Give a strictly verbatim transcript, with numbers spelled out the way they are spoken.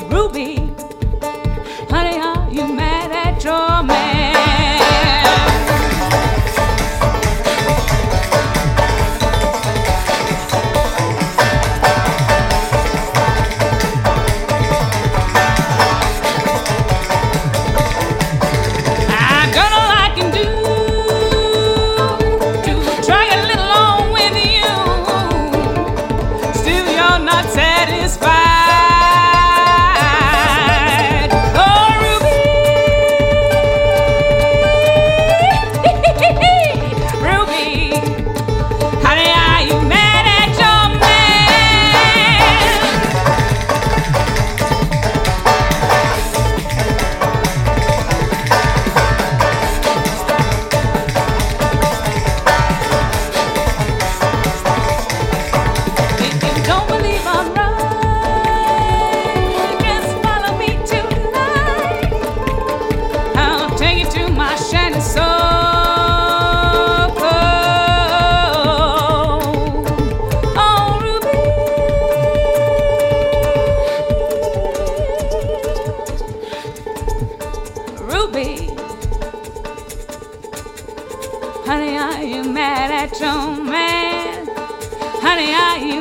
Ruby, honey, are you mad at your man? I'm gonna like and do to try a little on with you. Still, you're not satisfied. Oh, Ruby, Ruby, honey, are you mad at your man? If you don't believe I'm right, just follow me tonight. I'll take you to my shiny soul. Oh, Ruby, Ruby, honey, are you mad at your man? Honey, are you